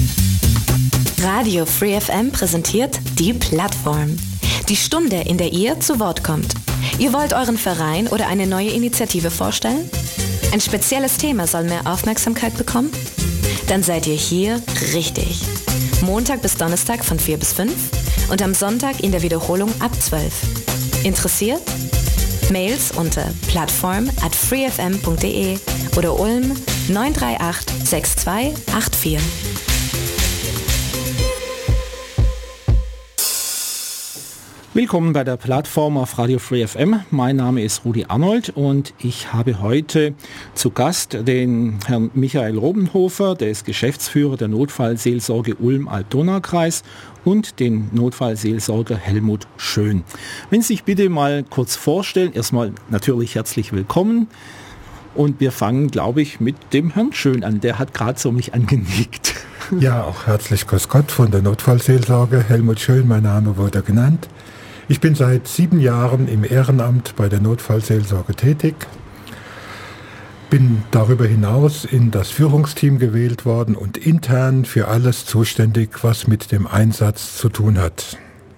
Radio Free FM präsentiert die Plattform. Die Stunde, in der ihr zu Wort kommt. Ihr wollt euren Verein oder eine neue Initiative vorstellen? Ein spezielles Thema soll mehr Aufmerksamkeit bekommen? Dann seid ihr hier richtig. Montag bis Donnerstag von 4 bis 5 und am Sonntag in der Wiederholung ab 12. Interessiert? Mails unter plattform@freefm.de oder Ulm 938 6284. Willkommen bei der Plattform auf Radio Free FM. Mein Name ist Rudi Arnold und ich habe heute zu Gast den Herrn Michael Lobenhofer, der ist Geschäftsführer der Notfallseelsorge Ulm-Alb-Donau-Kreis, und den Notfallseelsorger Helmut Schön. Wenn Sie sich bitte mal kurz vorstellen, erstmal natürlich herzlich willkommen. Und wir fangen, glaube ich, mit dem Herrn Schön an. Der hat gerade so mich angenickt. Ja, auch herzlich grüß Gott von der Notfallseelsorge. Helmut Schön, mein Name wurde genannt. Ich bin seit 7 Jahren im Ehrenamt bei der Notfallseelsorge tätig. Bin darüber hinaus in das Führungsteam gewählt worden und intern für alles zuständig, was mit dem Einsatz zu tun hat.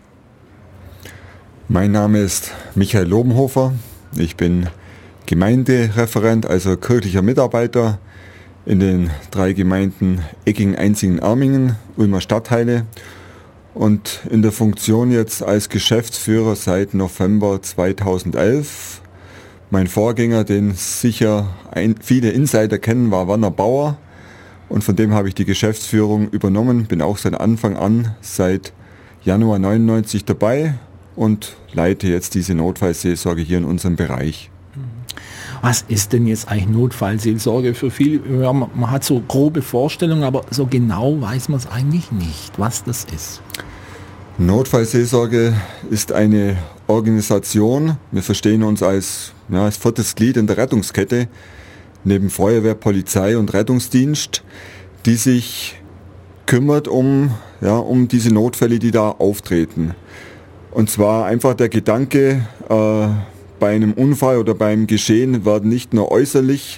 Mein Name ist Michael Lobenhofer. Ich bin Gemeindereferent, also kirchlicher Mitarbeiter in den 3 Gemeinden Egging, Einzingen, Ermingen, Ulmer Stadtteile und in der Funktion jetzt als Geschäftsführer seit November 2011. Mein Vorgänger, den sicher viele Insider kennen, war Werner Bauer und von dem habe ich die Geschäftsführung übernommen, bin auch seit Anfang an, seit Januar 99 dabei und leite jetzt diese Notfallseelsorge hier in unserem Bereich. Was ist denn jetzt eigentlich Notfallseelsorge für viele? Ja, man hat so grobe Vorstellungen, aber so genau weiß man es eigentlich nicht, was das ist. Notfallseelsorge ist eine Organisation. Wir verstehen uns als 4. Glied in der Rettungskette, neben Feuerwehr, Polizei und Rettungsdienst, die sich kümmert um diese Notfälle, die da auftreten. Und zwar einfach der Gedanke, bei einem Unfall oder beim Geschehen treten nicht nur äußerlich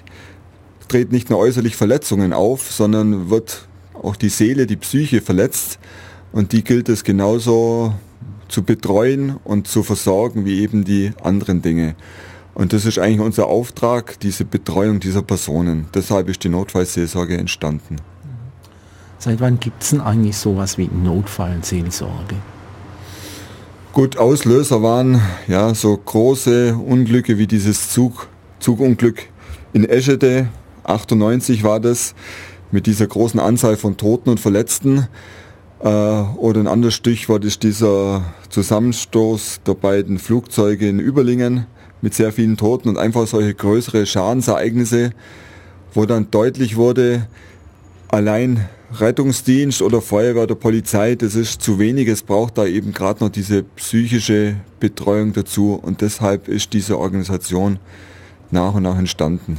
Verletzungen auf, sondern wird auch die Seele, die Psyche verletzt. Und die gilt es genauso zu betreuen und zu versorgen wie eben die anderen Dinge. Und das ist eigentlich unser Auftrag, diese Betreuung dieser Personen. Deshalb ist die Notfallseelsorge entstanden. Seit wann gibt es denn eigentlich sowas wie Notfallseelsorge? Gut, Auslöser waren so große Unglücke wie dieses Zugunglück in Eschede, 98 war das, mit dieser großen Anzahl von Toten und Verletzten. Oder ein anderes Stichwort ist dieser Zusammenstoß der beiden Flugzeuge in Überlingen mit sehr vielen Toten und einfach solche größere Schadensereignisse, wo dann deutlich wurde, allein Rettungsdienst oder Feuerwehr oder Polizei, das ist zu wenig, es braucht da eben gerade noch diese psychische Betreuung dazu und deshalb ist diese Organisation nach und nach entstanden.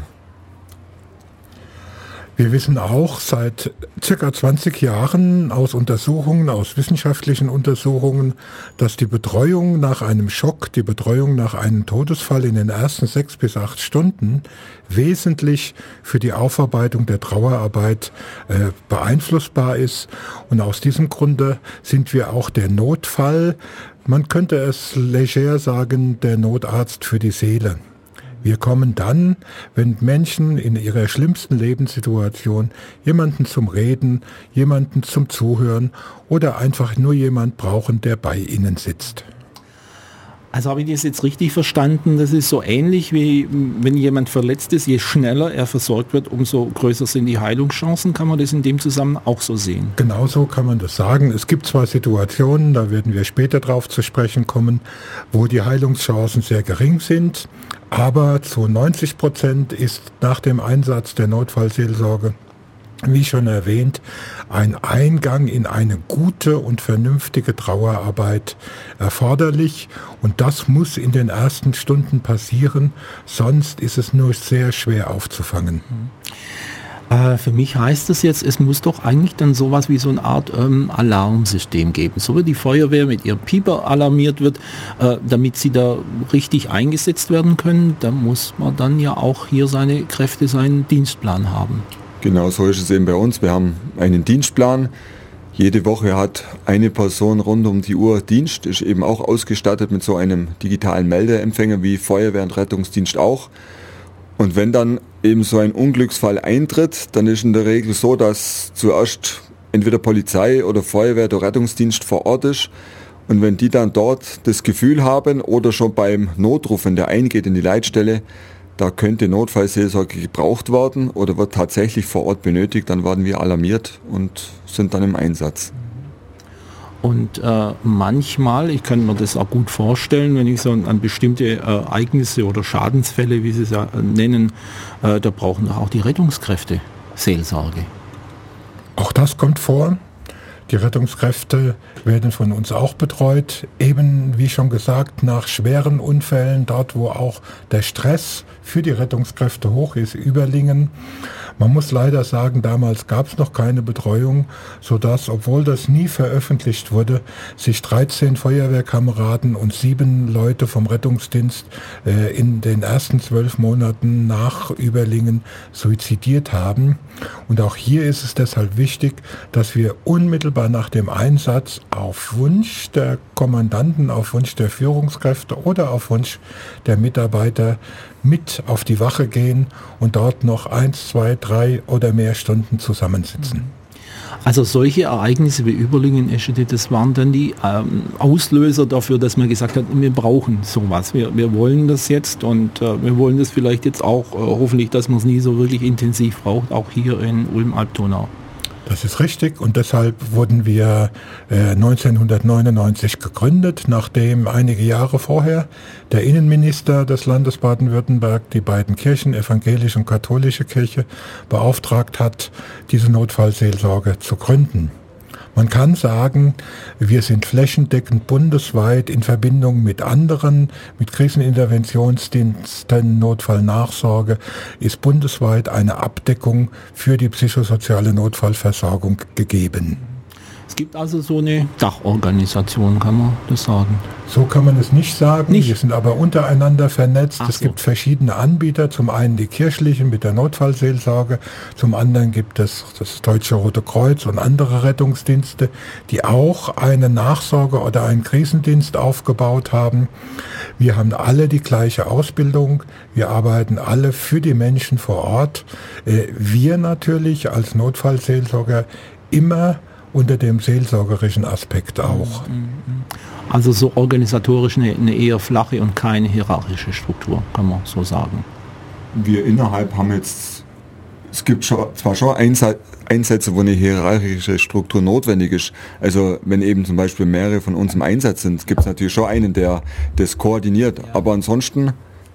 Wir wissen auch seit circa 20 Jahren aus wissenschaftlichen Untersuchungen, dass die Betreuung nach einem Schock, die Betreuung nach einem Todesfall in den ersten 6 bis 8 Stunden wesentlich für die Aufarbeitung der Trauerarbeit beeinflussbar ist. Und aus diesem Grunde sind wir auch der Notfall, man könnte es leger sagen, der Notarzt für die Seele. Wir kommen dann, wenn Menschen in ihrer schlimmsten Lebenssituation jemanden zum Reden, jemanden zum Zuhören oder einfach nur jemand brauchen, der bei ihnen sitzt. Also habe ich das jetzt richtig verstanden, das ist so ähnlich wie wenn jemand verletzt ist, je schneller er versorgt wird, umso größer sind die Heilungschancen. Kann man das in dem Zusammenhang auch so sehen? Genauso kann man das sagen. Es gibt zwar Situationen, da werden wir später drauf zu sprechen kommen, wo die Heilungschancen sehr gering sind, aber zu 90% ist nach dem Einsatz der Notfallseelsorge, wie schon erwähnt, ein Eingang in eine gute und vernünftige Trauerarbeit erforderlich. Und das muss in den ersten Stunden passieren, sonst ist es nur sehr schwer aufzufangen. Für mich heißt das jetzt, es muss doch eigentlich dann sowas wie so eine Art Alarmsystem geben. So wie die Feuerwehr mit ihrem Pieper alarmiert wird, damit sie da richtig eingesetzt werden können, da muss man dann ja auch hier seine Kräfte, seinen Dienstplan haben. Genau, so ist es eben bei uns. Wir haben einen Dienstplan. Jede Woche hat eine Person rund um die Uhr Dienst, ist eben auch ausgestattet mit so einem digitalen Meldeempfänger wie Feuerwehr und Rettungsdienst auch. Und wenn dann eben so ein Unglücksfall eintritt, dann ist in der Regel so, dass zuerst entweder Polizei oder Feuerwehr oder Rettungsdienst vor Ort ist. Und wenn die dann dort das Gefühl haben oder schon beim Notruf, wenn der eingeht in die Leitstelle, da könnte Notfallseelsorge gebraucht werden oder wird tatsächlich vor Ort benötigt, dann werden wir alarmiert und sind dann im Einsatz. Und manchmal, ich kann mir das auch gut vorstellen, wenn ich so an bestimmte Ereignisse oder Schadensfälle, wie Sie es ja nennen, da brauchen auch die Rettungskräfte Seelsorge. Auch das kommt vor. Die Rettungskräfte werden von uns auch betreut, eben wie schon gesagt, nach schweren Unfällen, dort wo auch der Stress für die Rettungskräfte hoch ist, Überlingen. Man muss leider sagen, damals gab es noch keine Betreuung, sodass, obwohl das nie veröffentlicht wurde, sich 13 Feuerwehrkameraden und 7 Leute vom Rettungsdienst in den ersten 12 Monaten nach Überlingen suizidiert haben. Und auch hier ist es deshalb wichtig, dass wir unmittelbar nach dem Einsatz auf Wunsch der Kommandanten, auf Wunsch der Führungskräfte oder auf Wunsch der Mitarbeiter mit auf die Wache gehen und dort noch 1, 2, 3 oder mehr Stunden zusammensitzen. Also solche Ereignisse wie Überlingen, Eschede, das waren dann die Auslöser dafür, dass man gesagt hat, wir brauchen sowas. Wir wollen das jetzt und wir wollen das vielleicht jetzt auch, hoffentlich, dass man es nie so wirklich intensiv braucht, auch hier in Ulm-Alb-Donau. Das ist richtig und deshalb wurden wir 1999 gegründet, nachdem einige Jahre vorher der Innenminister des Landes Baden-Württemberg die beiden Kirchen, evangelische und katholische Kirche, beauftragt hat, diese Notfallseelsorge zu gründen. Man kann sagen, wir sind flächendeckend bundesweit in Verbindung mit anderen, mit Kriseninterventionsdiensten, Notfallnachsorge, ist bundesweit eine Abdeckung für die psychosoziale Notfallversorgung gegeben. Es gibt also so eine Dachorganisation, kann man das sagen? So kann man es nicht sagen. Wir sind aber untereinander vernetzt. Es gibt verschiedene Anbieter. Zum einen die kirchlichen mit der Notfallseelsorge. Zum anderen gibt es das Deutsche Rote Kreuz und andere Rettungsdienste, die auch eine Nachsorge oder einen Krisendienst aufgebaut haben. Wir haben alle die gleiche Ausbildung. Wir arbeiten alle für die Menschen vor Ort. Wir natürlich als Notfallseelsorger immer unter dem seelsorgerischen Aspekt auch. Also so organisatorisch eine eher flache und keine hierarchische Struktur, kann man so sagen. Wir innerhalb haben jetzt, es gibt zwar schon Einsätze, wo eine hierarchische Struktur notwendig ist. Also wenn eben zum Beispiel mehrere von uns im Einsatz sind, gibt es natürlich schon einen, der das koordiniert. Ja. Aber ansonsten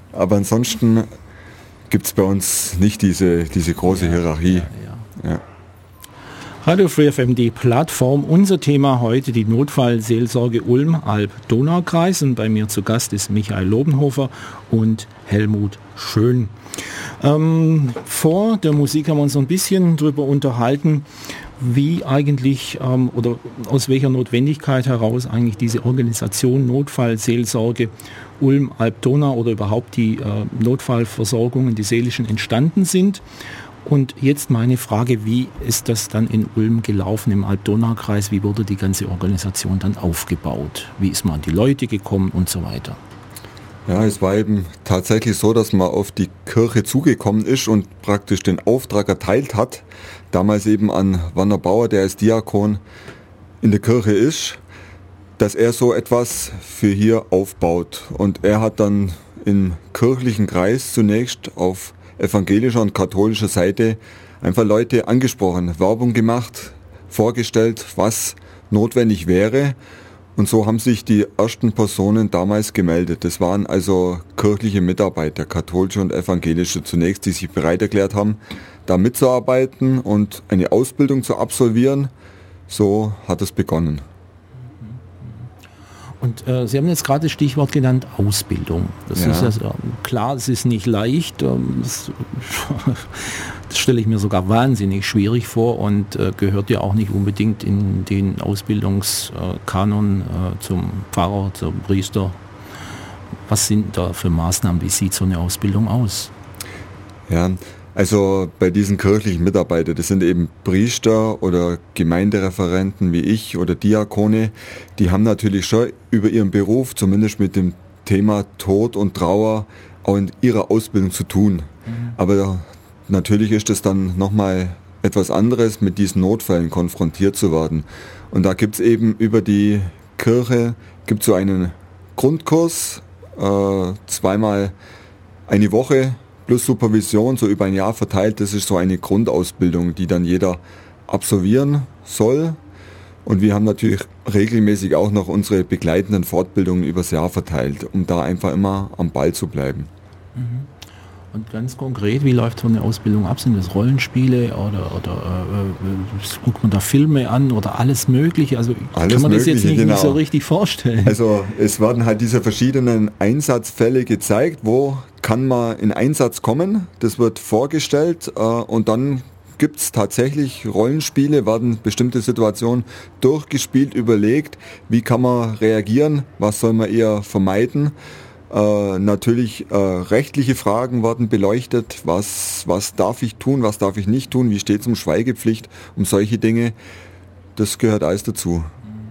gibt es bei uns nicht diese große Hierarchie. Ja. Radio Free FM, die Plattform. Unser Thema heute die Notfallseelsorge Ulm-Alb-Donau-Kreis. Und bei mir zu Gast ist Michael Lobenhofer und Helmut Schön. Vor der Musik haben wir uns so ein bisschen darüber unterhalten, wie eigentlich oder aus welcher Notwendigkeit heraus eigentlich diese Organisation Notfallseelsorge Ulm-Alb-Donau oder überhaupt die Notfallversorgungen, die seelischen, entstanden sind. Und jetzt meine Frage, wie ist das dann in Ulm gelaufen, im Alb-Donau-Kreis? Wie wurde die ganze Organisation dann aufgebaut? Wie ist man an die Leute gekommen und so weiter? Ja, es war eben tatsächlich so, dass man auf die Kirche zugekommen ist und praktisch den Auftrag erteilt hat. Damals eben an Werner Bauer, der als Diakon in der Kirche ist, dass er so etwas für hier aufbaut. Und er hat dann im kirchlichen Kreis zunächst auf evangelischer und katholischer Seite einfach Leute angesprochen, Werbung gemacht, vorgestellt, was notwendig wäre. Und so haben sich die ersten Personen damals gemeldet. Das waren also kirchliche Mitarbeiter, katholische und evangelische zunächst, die sich bereit erklärt haben, da mitzuarbeiten und eine Ausbildung zu absolvieren. So hat es begonnen. Und Sie haben jetzt gerade das Stichwort genannt, Ausbildung. Das ist ja klar, es ist nicht leicht. Das stelle ich mir sogar wahnsinnig schwierig vor und gehört ja auch nicht unbedingt in den Ausbildungskanon zum Pfarrer, zum Priester. Was sind da für Maßnahmen? Wie sieht so eine Ausbildung aus? Ja, Also bei diesen kirchlichen Mitarbeitern, das sind eben Priester oder Gemeindereferenten wie ich oder Diakone, die haben natürlich schon über ihren Beruf, zumindest mit dem Thema Tod und Trauer, auch in ihrer Ausbildung zu tun. Aber natürlich ist es dann nochmal etwas anderes, mit diesen Notfällen konfrontiert zu werden. Und da gibt es eben über die Kirche so einen Grundkurs, zweimal eine Woche plus Supervision, so über ein Jahr verteilt. Das ist so eine Grundausbildung, die dann jeder absolvieren soll. Und wir haben natürlich regelmäßig auch noch unsere begleitenden Fortbildungen übers Jahr verteilt, um da einfach immer am Ball zu bleiben. Und ganz konkret, wie läuft so eine Ausbildung ab? Sind das Rollenspiele oder guckt man da Filme an oder alles Mögliche? Also alles kann man das Mögliche, jetzt nicht so richtig vorstellen. Also es werden halt diese verschiedenen Einsatzfälle gezeigt, wo kann man in Einsatz kommen. Das wird vorgestellt und dann gibt es tatsächlich Rollenspiele, werden bestimmte Situationen durchgespielt, überlegt, wie kann man reagieren, was soll man eher vermeiden. Natürlich rechtliche Fragen werden beleuchtet, was darf ich tun, was darf ich nicht tun, wie steht es um Schweigepflicht, um solche Dinge, das gehört alles dazu.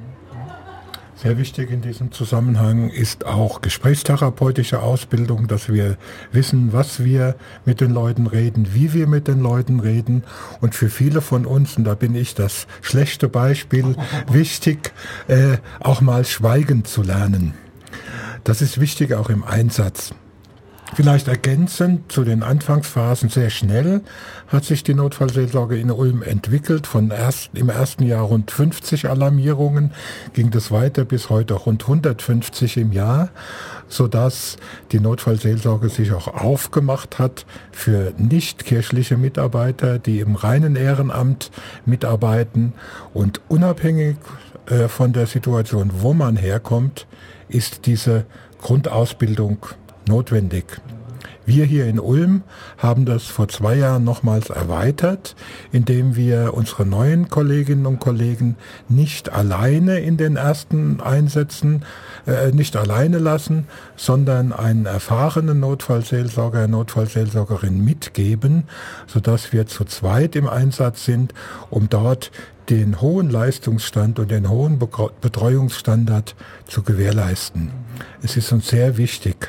Sehr wichtig in diesem Zusammenhang ist auch gesprächstherapeutische Ausbildung, dass wir wissen, was wir mit den Leuten reden, wie wir mit den Leuten reden. Und für viele von uns, und da bin ich das schlechte Beispiel, wichtig, auch mal schweigen zu lernen. Das ist wichtig auch im Einsatz. Vielleicht ergänzend zu den Anfangsphasen sehr schnell hat sich die Notfallseelsorge in Ulm entwickelt. Im ersten Jahr rund 50 Alarmierungen ging das weiter bis heute rund 150 im Jahr, sodass die Notfallseelsorge sich auch aufgemacht hat für nicht-kirchliche Mitarbeiter, die im reinen Ehrenamt mitarbeiten. Und unabhängig von der Situation, wo man herkommt, ist diese Grundausbildung notwendig. Wir hier in Ulm haben das vor 2 Jahren nochmals erweitert, indem wir unsere neuen Kolleginnen und Kollegen nicht alleine in den ersten Einsätzen nicht alleine lassen, sondern einen erfahrenen Notfallseelsorger, Notfallseelsorgerin mitgeben, sodass wir zu zweit im Einsatz sind, um dort den hohen Leistungsstand und den hohen Betreuungsstandard zu gewährleisten. Es ist uns sehr wichtig.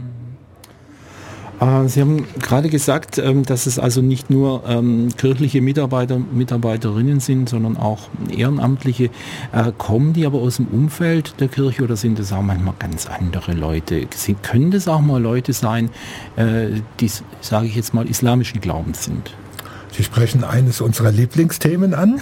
Sie haben gerade gesagt, dass es also nicht nur kirchliche Mitarbeiter, Mitarbeiterinnen sind, sondern auch Ehrenamtliche. Kommen die aber aus dem Umfeld der Kirche oder sind das auch manchmal ganz andere Leute? Können das auch mal Leute sein, die, sage ich jetzt mal, islamischen Glaubens sind? Sie sprechen eines unserer Lieblingsthemen an.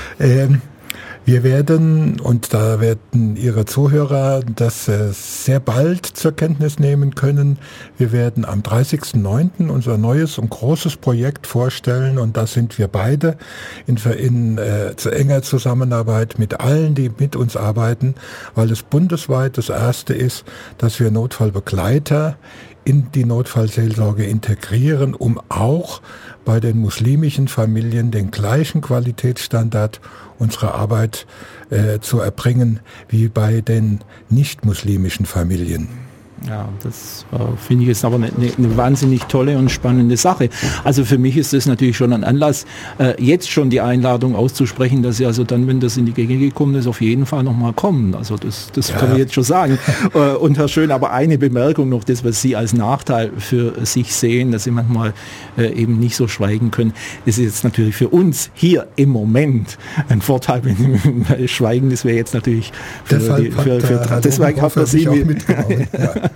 Wir werden, und da werden Ihre Zuhörer das sehr bald zur Kenntnis nehmen können, wir werden am 30.09. unser neues und großes Projekt vorstellen, und da sind wir beide in enger Zusammenarbeit mit allen, die mit uns arbeiten, weil es bundesweit das erste ist, dass wir Notfallbegleiter in die Notfallseelsorge integrieren, um auch bei den muslimischen Familien den gleichen Qualitätsstandard unserer Arbeit zu erbringen wie bei den nicht-muslimischen Familien. Ja, das finde ich jetzt aber eine wahnsinnig tolle und spannende Sache. Also für mich ist das natürlich schon ein Anlass, jetzt schon die Einladung auszusprechen, dass Sie also dann, wenn das in die Gänge gekommen ist, auf jeden Fall nochmal kommen. Also das kann ich jetzt schon sagen. Und Herr Schön, aber eine Bemerkung noch, das, was Sie als Nachteil für sich sehen, dass Sie manchmal eben nicht so schweigen können, das ist jetzt natürlich für uns hier im Moment ein Vorteil, weil Schweigen, das wäre jetzt natürlich deswegen hat er Sie mitgenommen. Ja.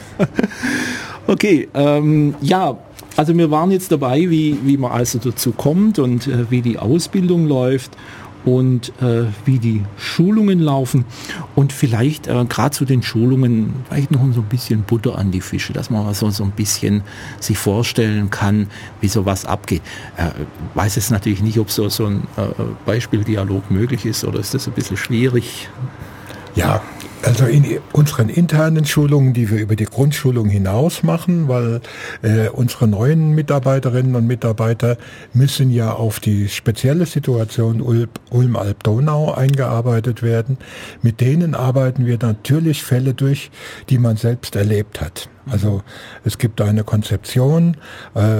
Okay, ja, also wir waren jetzt dabei, wie man also dazu kommt und wie die Ausbildung läuft und wie die Schulungen laufen und vielleicht gerade zu den Schulungen vielleicht noch so ein bisschen Butter an die Fische, dass man so ein bisschen sich vorstellen kann, wie sowas abgeht. Weiß jetzt natürlich nicht, ob so ein Beispieldialog möglich ist oder ist das ein bisschen schwierig? Ja, also in unseren internen Schulungen, die wir über die Grundschulung hinaus machen, weil unsere neuen Mitarbeiterinnen und Mitarbeiter müssen ja auf die spezielle Situation Ulm-Alb-Donau eingearbeitet werden. Mit denen arbeiten wir natürlich Fälle durch, die man selbst erlebt hat. Also es gibt eine Konzeption,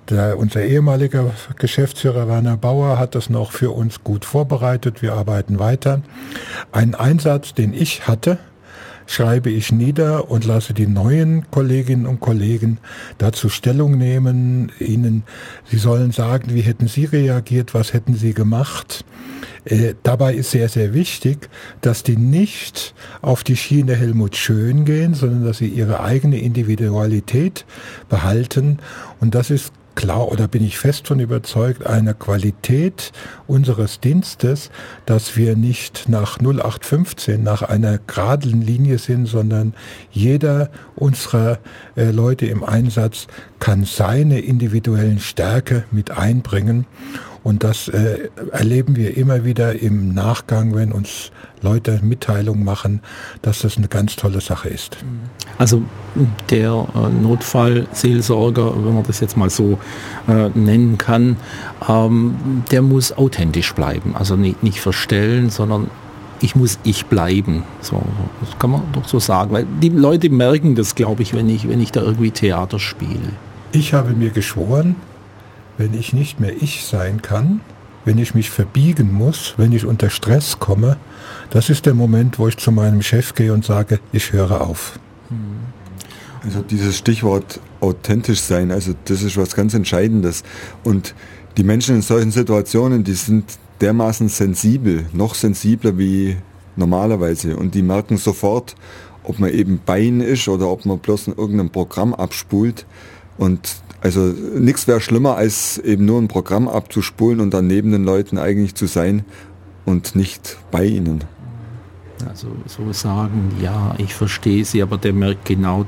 Unser ehemaliger Geschäftsführer Werner Bauer hat das noch für uns gut vorbereitet. Wir arbeiten weiter. Einen Einsatz, den ich hatte, schreibe ich nieder und lasse die neuen Kolleginnen und Kollegen dazu Stellung nehmen. Sie sollen sagen, wie hätten sie reagiert, was hätten sie gemacht. Dabei ist sehr, sehr wichtig, dass die nicht auf die Schiene Helmut Schön gehen, sondern dass sie ihre eigene Individualität behalten. Und das ist klar, oder bin ich fest von überzeugt, eine Qualität unseres Dienstes, dass wir nicht nach 0815, nach einer geraden Linie sind, sondern jeder unserer Leute im Einsatz kann seine individuellen Stärke mit einbringen. Und das erleben wir immer wieder im Nachgang, wenn uns Leute Mitteilungen machen, dass das eine ganz tolle Sache ist. Also der Notfallseelsorger, wenn man das jetzt mal so nennen kann, der muss authentisch bleiben. Also nicht verstellen, sondern ich muss ich bleiben. So, das kann man doch so sagen. Weil die Leute merken das, glaube ich, wenn ich da irgendwie Theater spiele. Ich habe mir geschworen, wenn ich nicht mehr ich sein kann, wenn ich mich verbiegen muss, wenn ich unter Stress komme, das ist der Moment, wo ich zu meinem Chef gehe und sage, ich höre auf. Also dieses Stichwort authentisch sein, also das ist was ganz Entscheidendes. Und die Menschen in solchen Situationen, die sind dermaßen sensibel, noch sensibler wie normalerweise. Und die merken sofort, ob man eben bei ihnen ist oder ob man bloß in irgendeinem Programm abspult. Und also nichts wäre schlimmer, als eben nur ein Programm abzuspulen und dann neben den Leuten eigentlich zu sein und nicht bei ihnen. Also so sagen, ja, ich verstehe sie, aber der merkt genau,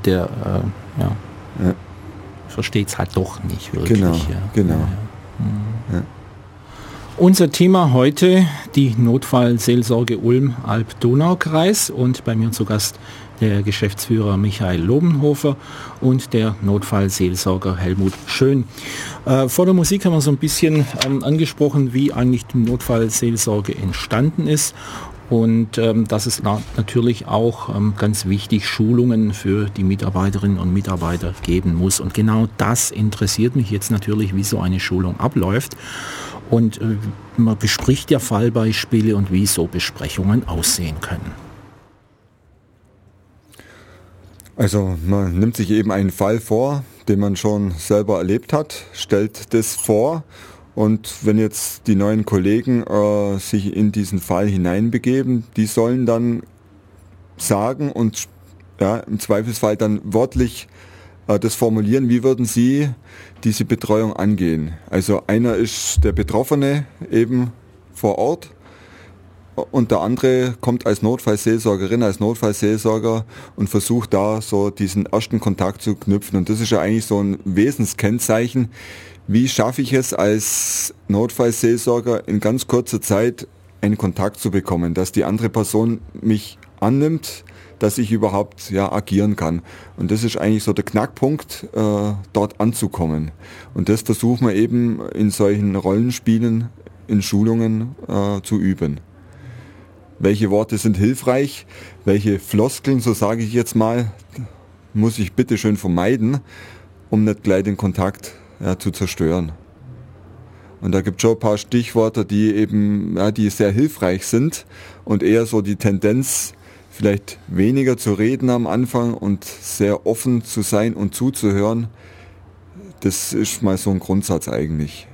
versteht es halt doch nicht wirklich. Genau, ja. genau. Ja. Unser Thema heute, die Notfallseelsorge Ulm-Alb-Donau-Kreis, und bei mir zu Gast der Geschäftsführer Michael Lobenhofer und der Notfallseelsorger Helmut Schön. Vor der Musik haben wir so ein bisschen angesprochen, wie eigentlich die Notfallseelsorge entstanden ist. Und das ist natürlich auch ganz wichtig, Schulungen für die Mitarbeiterinnen und Mitarbeiter geben muss. Und genau das interessiert mich jetzt natürlich, wie so eine Schulung abläuft. Und man bespricht ja Fallbeispiele und wie so Besprechungen aussehen können. Also man nimmt sich eben einen Fall vor, den man schon selber erlebt hat, stellt das vor. Und wenn jetzt die neuen Kollegen sich in diesen Fall hineinbegeben, die sollen dann sagen und im Zweifelsfall dann wörtlich das formulieren, wie würden sie diese Betreuung angehen. Also einer ist der Betroffene eben vor Ort und der andere kommt als Notfallseelsorgerin, als Notfallseelsorger und versucht da so diesen ersten Kontakt zu knüpfen. Und das ist ja eigentlich so ein Wesenskennzeichen. Wie schaffe ich es als Notfallseelsorger in ganz kurzer Zeit einen Kontakt zu bekommen, dass die andere Person mich annimmt, dass ich überhaupt agieren kann. Und das ist eigentlich so der Knackpunkt, dort anzukommen. Und das versuchen wir eben in solchen Rollenspielen, in Schulungen zu üben. Welche Worte sind hilfreich, welche Floskeln, so sage ich jetzt mal, muss ich bitte schön vermeiden, um nicht gleich den Kontakt zu zerstören. Und da gibt es schon ein paar Stichworte, die eben die sehr hilfreich sind und eher so die Tendenz, vielleicht weniger zu reden am Anfang und sehr offen zu sein und zuzuhören. Das ist mal so ein Grundsatz eigentlich.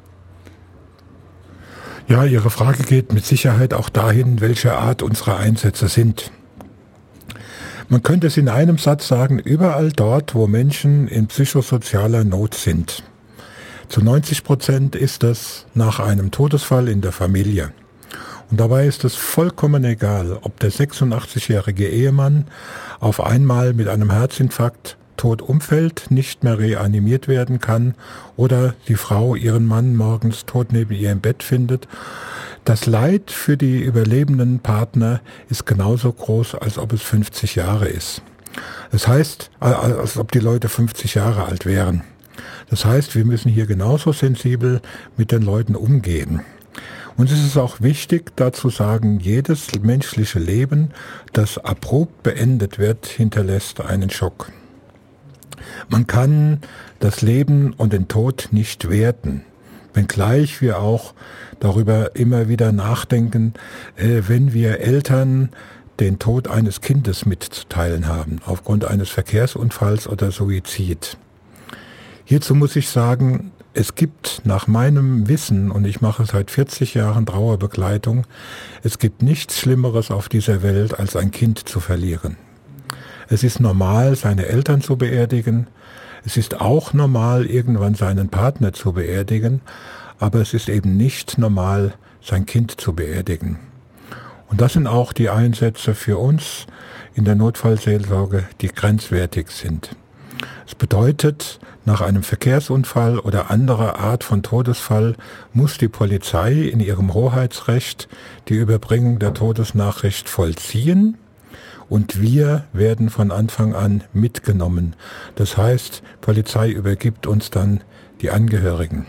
Ja, Ihre Frage geht mit Sicherheit auch dahin, welche Art unsere Einsätze sind. Man könnte es in einem Satz sagen, überall dort, wo Menschen in psychosozialer Not sind. Zu 90% ist das nach einem Todesfall in der Familie. Und dabei ist es vollkommen egal, ob der 86-jährige Ehemann auf einmal mit einem Herzinfarkt tot umfällt, nicht mehr reanimiert werden kann oder die Frau ihren Mann morgens tot neben ihr im Bett findet. Das Leid für die überlebenden Partner ist genauso groß, als ob es 50 Jahre ist. Das heißt, als ob die Leute 50 Jahre alt wären. Das heißt, wir müssen hier genauso sensibel mit den Leuten umgehen. Und es ist auch wichtig, dazu sagen, jedes menschliche Leben, das abrupt beendet wird, hinterlässt einen Schock. Man kann das Leben und den Tod nicht werten, wenngleich wir auch darüber immer wieder nachdenken, wenn wir Eltern den Tod eines Kindes mitzuteilen haben, aufgrund eines Verkehrsunfalls oder Suizid. Hierzu muss ich sagen, es gibt nach meinem Wissen, und ich mache seit 40 Jahren Trauerbegleitung, es gibt nichts Schlimmeres auf dieser Welt, als ein Kind zu verlieren. Es ist normal, seine Eltern zu beerdigen. Es ist auch normal, irgendwann seinen Partner zu beerdigen. Aber es ist eben nicht normal, sein Kind zu beerdigen. Und das sind auch die Einsätze für uns in der Notfallseelsorge, die grenzwertig sind. Es bedeutet, nach einem Verkehrsunfall oder anderer Art von Todesfall muss die Polizei in ihrem Hoheitsrecht die Überbringung der Todesnachricht vollziehen. Und wir werden von Anfang an mitgenommen. Das heißt, Polizei übergibt uns dann die Angehörigen.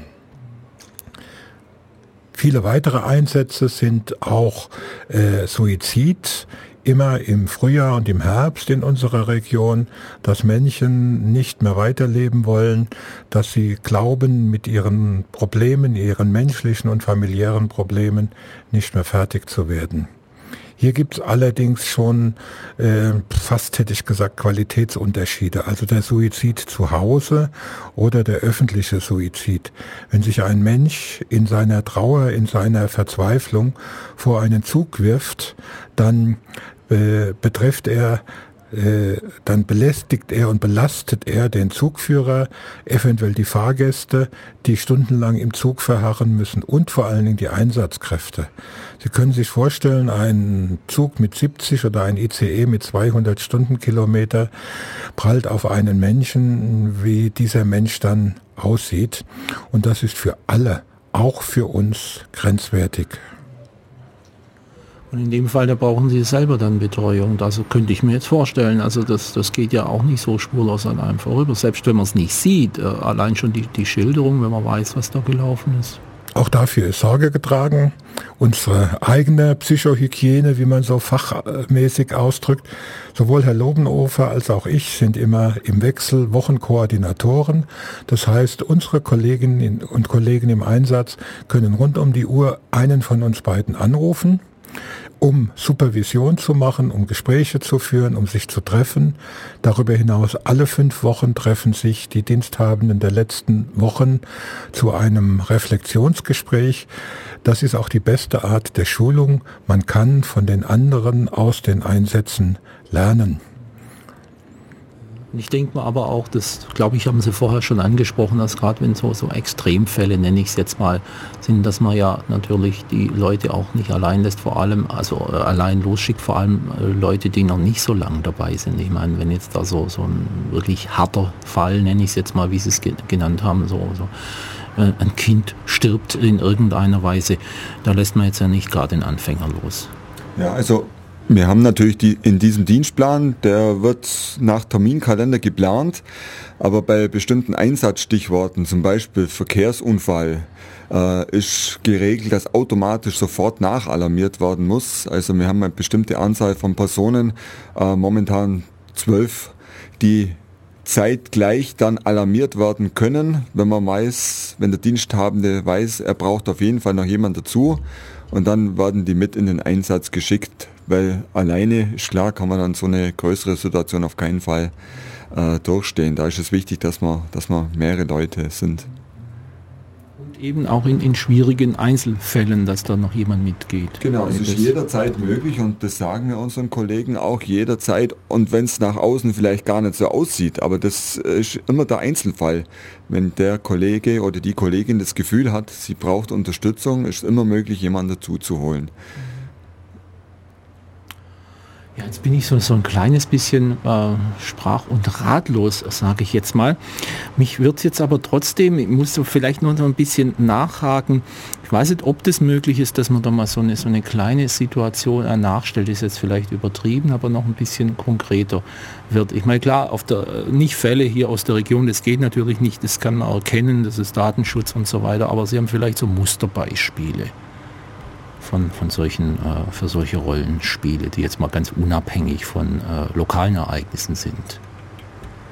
Viele weitere Einsätze sind auch Suizid, immer im Frühjahr und im Herbst in unserer Region, dass Menschen nicht mehr weiterleben wollen, dass sie glauben, mit ihren Problemen, ihren menschlichen und familiären Problemen nicht mehr fertig zu werden. Hier gibt es allerdings schon fast, hätte ich gesagt, Qualitätsunterschiede. Also der Suizid zu Hause oder der öffentliche Suizid. Wenn sich ein Mensch in seiner Trauer, in seiner Verzweiflung vor einen Zug wirft, dann dann belästigt er und belastet er den Zugführer, eventuell die Fahrgäste, die stundenlang im Zug verharren müssen und vor allen Dingen die Einsatzkräfte. Sie können sich vorstellen, ein Zug mit 70 oder ein ICE mit 200 Stundenkilometer prallt auf einen Menschen, wie dieser Mensch dann aussieht. Und das ist für alle, auch für uns, grenzwertig. Und in dem Fall, da brauchen Sie selber dann Betreuung. Das könnte ich mir jetzt vorstellen. Also das geht ja auch nicht so spurlos an einem vorüber. Selbst wenn man es nicht sieht, allein schon die Schilderung, wenn man weiß, was da gelaufen ist. Auch dafür ist Sorge getragen. Unsere eigene Psychohygiene, wie man so fachmäßig ausdrückt, sowohl Herr Lobenhofer als auch ich sind immer im Wechsel Wochenkoordinatoren. Das heißt, unsere Kolleginnen und Kollegen im Einsatz können rund um die Uhr einen von uns beiden anrufen, um Supervision zu machen, um Gespräche zu führen, um sich zu treffen. Darüber hinaus alle 5 Wochen treffen sich die Diensthabenden der letzten Wochen zu einem Reflexionsgespräch. Das ist auch die beste Art der Schulung. Man kann von den anderen aus den Einsätzen lernen. Ich denke mal aber auch, das glaube ich, haben Sie vorher schon angesprochen, dass gerade wenn so Extremfälle, nenne ich es jetzt mal, sind, dass man ja natürlich die Leute auch nicht allein lässt, vor allem, also allein losschickt, vor allem Leute, die noch nicht so lange dabei sind. Ich meine, wenn jetzt da so ein wirklich harter Fall, nenne ich es jetzt mal, wie Sie es genannt haben, so ein Kind stirbt in irgendeiner Weise, da lässt man jetzt ja nicht gerade den Anfänger los. Ja, also wir haben natürlich in diesem Dienstplan, der wird nach Terminkalender geplant, aber bei bestimmten Einsatzstichworten, zum Beispiel Verkehrsunfall, ist geregelt, dass automatisch sofort nachalarmiert werden muss. Also wir haben eine bestimmte Anzahl von Personen, momentan 12, die zeitgleich dann alarmiert werden können, wenn man weiß, wenn der Diensthabende weiß, er braucht auf jeden Fall noch jemand dazu, und dann werden die mit in den Einsatz geschickt, weil alleine, ist klar, kann man dann so eine größere Situation auf keinen Fall durchstehen. Da ist es wichtig, dass man mehrere Leute sind. Und eben auch in schwierigen Einzelfällen, dass da noch jemand mitgeht. Genau, es ist jederzeit möglich, und das sagen wir unseren Kollegen auch jederzeit, und wenn es nach außen vielleicht gar nicht so aussieht, aber das ist immer der Einzelfall. Wenn der Kollege oder die Kollegin das Gefühl hat, sie braucht Unterstützung, ist immer möglich, jemanden dazu zu holen. Ja, jetzt bin ich so ein kleines bisschen sprach- und ratlos, sage ich jetzt mal. Mich wird es jetzt aber trotzdem, ich muss vielleicht noch ein bisschen nachhaken. Ich weiß nicht, ob das möglich ist, dass man da mal so eine kleine Situation nachstellt. Ist jetzt vielleicht übertrieben, aber noch ein bisschen konkreter wird. Ich meine, klar, nicht Fälle hier aus der Region, das geht natürlich nicht, das kann man erkennen, das ist Datenschutz und so weiter, aber Sie haben vielleicht so Musterbeispiele von solchen, für solche Rollenspiele, die jetzt mal ganz unabhängig von lokalen Ereignissen sind.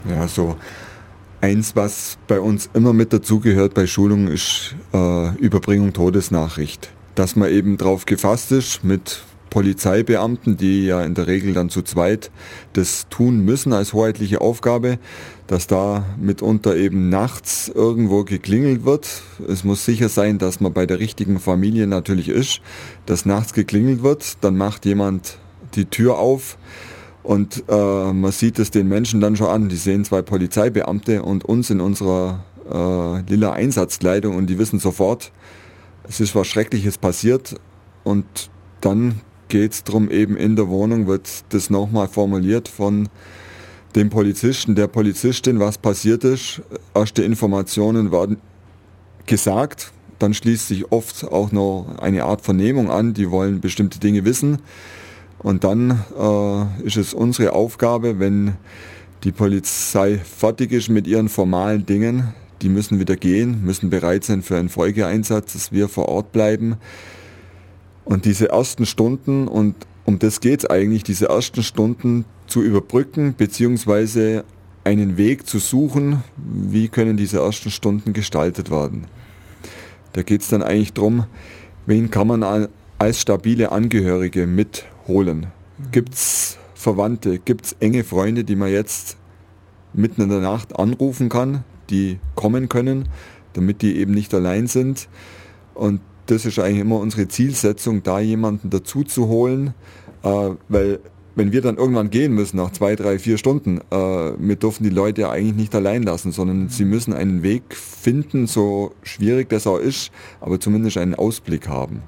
Ja, so eins, was bei uns immer mit dazugehört bei Schulungen, ist Überbringung Todesnachricht. Dass man eben drauf gefasst ist mit Polizeibeamten, die ja in der Regel dann zu zweit das tun müssen als hoheitliche Aufgabe, dass da mitunter eben nachts irgendwo geklingelt wird. Es muss sicher sein, dass man bei der richtigen Familie natürlich ist, dass nachts geklingelt wird, dann macht jemand die Tür auf und man sieht es den Menschen dann schon an. Die sehen 2 Polizeibeamte und uns in unserer lila Einsatzkleidung und die wissen sofort, es ist was Schreckliches passiert und dann geht es darum, eben in der Wohnung wird das nochmal formuliert von dem Polizisten, der Polizistin, was passiert ist. Erste Informationen werden gesagt, dann schließt sich oft auch noch eine Art Vernehmung an, die wollen bestimmte Dinge wissen. Und dann ist es unsere Aufgabe, wenn die Polizei fertig ist mit ihren formalen Dingen, die müssen wieder gehen, müssen bereit sein für einen Folgeeinsatz, dass wir vor Ort bleiben. Und diese ersten Stunden, und um das geht es eigentlich, diese ersten Stunden zu überbrücken, beziehungsweise einen Weg zu suchen, wie können diese ersten Stunden gestaltet werden. Da geht es dann eigentlich darum, wen kann man als stabile Angehörige mitholen. Gibt es Verwandte, gibt es enge Freunde, die man jetzt mitten in der Nacht anrufen kann, die kommen können, damit die eben nicht allein sind. Und das ist eigentlich immer unsere Zielsetzung, da jemanden dazu zu holen, weil wenn wir dann irgendwann gehen müssen, nach 2, 3, 4 Stunden, wir dürfen die Leute ja eigentlich nicht allein lassen, sondern sie müssen einen Weg finden, so schwierig das auch ist, aber zumindest einen Ausblick haben.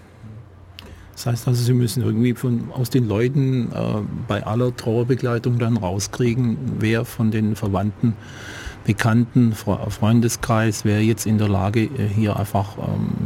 Das heißt also, Sie müssen irgendwie aus den Leuten bei aller Trauerbegleitung dann rauskriegen, wer von den Verwandten, Bekannten, Freundeskreis, wer jetzt in der Lage, hier einfach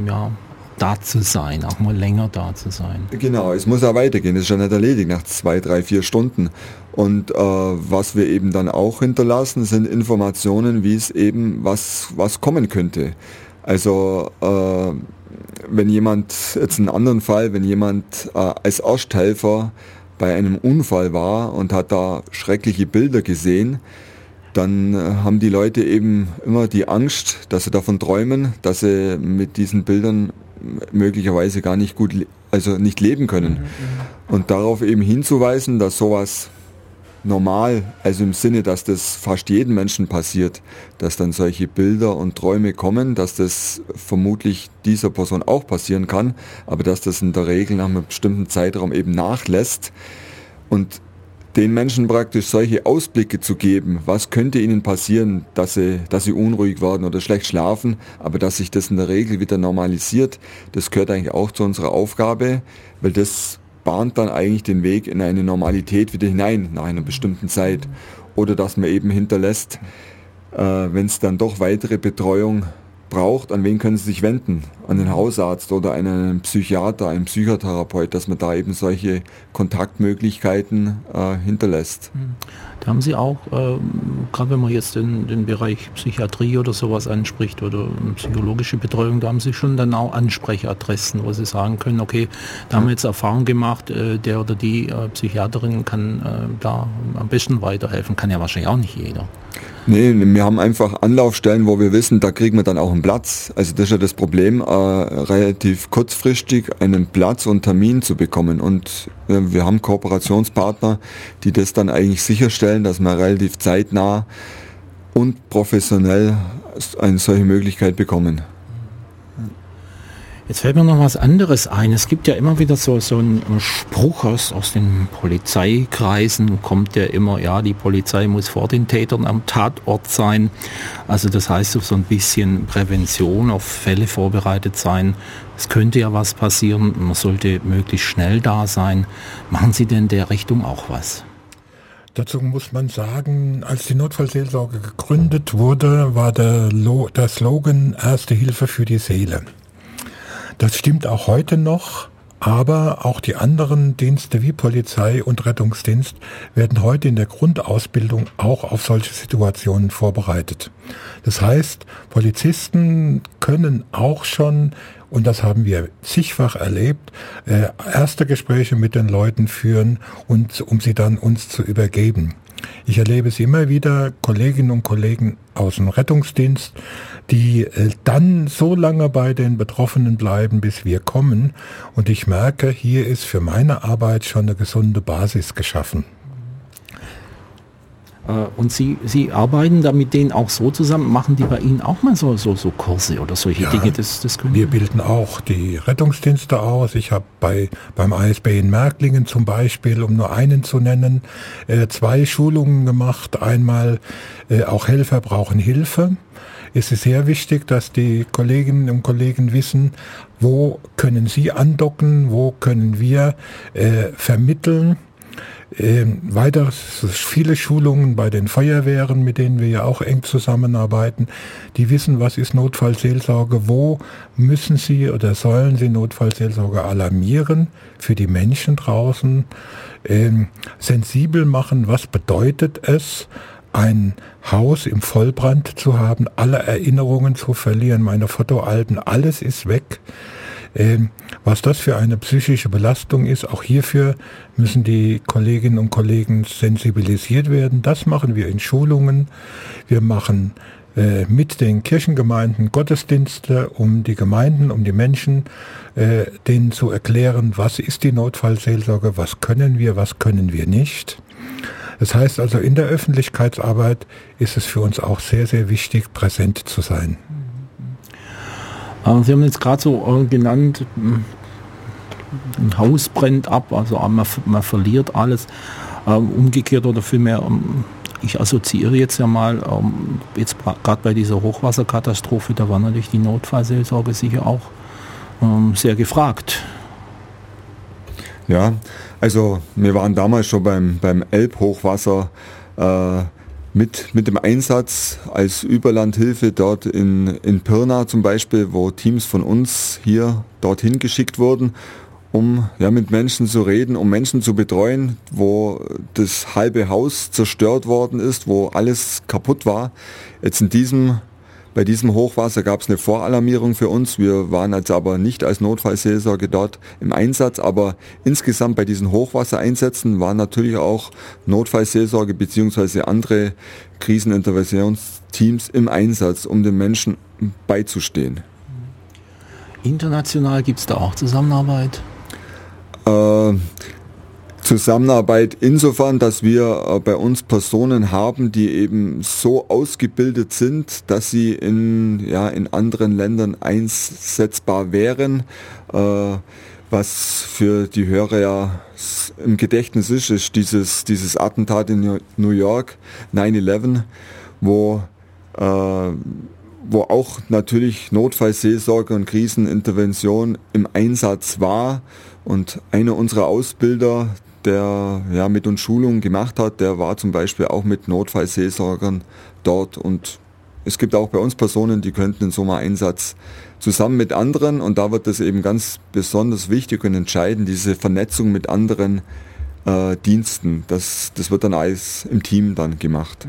da zu sein, auch mal länger da zu sein. Genau, es muss ja weitergehen, es ist ja nicht erledigt nach 2, 3, 4 Stunden. Und was wir eben dann auch hinterlassen, sind Informationen, wie es eben, was kommen könnte. Also wenn jemand, jetzt einen anderen Fall, wenn jemand als Ersthelfer bei einem Unfall war und hat da schreckliche Bilder gesehen, dann haben die Leute eben immer die Angst, dass sie davon träumen, dass sie mit diesen Bildern möglicherweise gar nicht gut, also nicht leben können. Und darauf eben hinzuweisen, dass sowas normal, also im Sinne, dass das fast jedem Menschen passiert, dass dann solche Bilder und Träume kommen, dass das vermutlich dieser Person auch passieren kann, aber dass das in der Regel nach einem bestimmten Zeitraum eben nachlässt. Und den Menschen praktisch solche Ausblicke zu geben, was könnte ihnen passieren, dass sie unruhig werden oder schlecht schlafen, aber dass sich das in der Regel wieder normalisiert, das gehört eigentlich auch zu unserer Aufgabe, weil das bahnt dann eigentlich den Weg in eine Normalität wieder hinein nach einer bestimmten Zeit. Oder dass man eben hinterlässt, wenn es dann doch weitere Betreuung braucht, an wen können Sie sich wenden? An den Hausarzt oder an einen Psychiater, einen Psychotherapeut, dass man da eben solche Kontaktmöglichkeiten hinterlässt. Da haben Sie auch, gerade wenn man jetzt den Bereich Psychiatrie oder sowas anspricht oder psychologische Betreuung, da haben Sie schon dann auch Ansprechadressen, wo Sie sagen können, okay, da haben wir jetzt Erfahrung gemacht, der oder die Psychiaterin kann da am besten weiterhelfen, kann ja wahrscheinlich auch nicht jeder. Nee, wir haben einfach Anlaufstellen, wo wir wissen, da kriegen wir dann auch einen Platz. Also das ist ja das Problem, relativ kurzfristig einen Platz und Termin zu bekommen. Und wir haben Kooperationspartner, die das dann eigentlich sicherstellen, dass wir relativ zeitnah und professionell eine solche Möglichkeit bekommen. Jetzt fällt mir noch was anderes ein. Es gibt ja immer wieder so einen Spruch aus den Polizeikreisen, kommt ja immer, ja, die Polizei muss vor den Tätern am Tatort sein. Also das heißt so ein bisschen Prävention, auf Fälle vorbereitet sein. Es könnte ja was passieren, man sollte möglichst schnell da sein. Machen Sie denn in der Richtung auch was? Dazu muss man sagen, als die Notfallseelsorge gegründet wurde, war der Slogan Erste Hilfe für die Seele. Das stimmt auch heute noch, aber auch die anderen Dienste wie Polizei und Rettungsdienst werden heute in der Grundausbildung auch auf solche Situationen vorbereitet. Das heißt, Polizisten können auch schon, und das haben wir zigfach erlebt, erste Gespräche mit den Leuten führen, und um sie dann uns zu übergeben. Ich erlebe es immer wieder, Kolleginnen und Kollegen aus dem Rettungsdienst, die dann so lange bei den Betroffenen bleiben, bis wir kommen. Und ich merke, hier ist für meine Arbeit schon eine gesunde Basis geschaffen. Und Sie arbeiten da mit denen auch so zusammen, machen die bei Ihnen auch mal so Kurse oder solche Dinge? Das können wir bilden auch die Rettungsdienste aus. Ich habe beim ASB in Märklingen zum Beispiel, um nur einen zu nennen, 2 Schulungen gemacht. Einmal auch Helfer brauchen Hilfe. Es ist sehr wichtig, dass die Kolleginnen und Kollegen wissen, wo können sie andocken, wo können wir vermitteln. Weiter viele Schulungen bei den Feuerwehren, mit denen wir ja auch eng zusammenarbeiten. Die wissen, was ist Notfallseelsorge, wo müssen sie oder sollen sie Notfallseelsorge alarmieren für die Menschen draußen, sensibel machen, was bedeutet es, ein Haus im Vollbrand zu haben, alle Erinnerungen zu verlieren, meine Fotoalben, alles ist weg. Was das für eine psychische Belastung ist, auch hierfür müssen die Kolleginnen und Kollegen sensibilisiert werden. Das machen wir in Schulungen. Wir machen mit den Kirchengemeinden Gottesdienste, um die Gemeinden, um die Menschen, denen zu erklären, was ist die Notfallseelsorge, was können wir nicht. Das heißt also, in der Öffentlichkeitsarbeit ist es für uns auch sehr, sehr wichtig, präsent zu sein. Sie haben jetzt gerade so genannt, ein Haus brennt ab, also man verliert alles. Umgekehrt oder vielmehr, ich assoziiere jetzt ja mal, jetzt gerade bei dieser Hochwasserkatastrophe, da war natürlich die Notfallseelsorge sicher auch sehr gefragt. Ja, also wir waren damals schon beim Elbhochwasser mit dem Einsatz als Überlandhilfe dort in Pirna zum Beispiel, wo Teams von uns hier dorthin geschickt wurden, um mit Menschen zu reden, um Menschen zu betreuen, wo das halbe Haus zerstört worden ist, wo alles kaputt war. Jetzt bei diesem Hochwasser gab es eine Voralarmierung für uns. Wir waren jetzt aber nicht als Notfallseelsorge dort im Einsatz, aber insgesamt bei diesen Hochwassereinsätzen waren natürlich auch Notfallseelsorge bzw. andere Kriseninterventionsteams im Einsatz, um den Menschen beizustehen. International gibt es da auch Zusammenarbeit? Zusammenarbeit insofern, dass wir bei uns Personen haben, die eben so ausgebildet sind, dass sie in anderen Ländern einsetzbar wären. Was für die Hörer ja im Gedächtnis ist dieses Attentat in New York, 9/11, wo auch natürlich Notfallseelsorge und Krisenintervention im Einsatz war. Und einer unserer Ausbilder, der mit uns Schulungen gemacht hat, der war zum Beispiel auch mit Notfallseelsorgern dort. Und es gibt auch bei uns Personen, die könnten in so einem Einsatz zusammen mit anderen, und da wird es eben ganz besonders wichtig und entscheidend, diese Vernetzung mit anderen Diensten. Das wird dann alles im Team dann gemacht.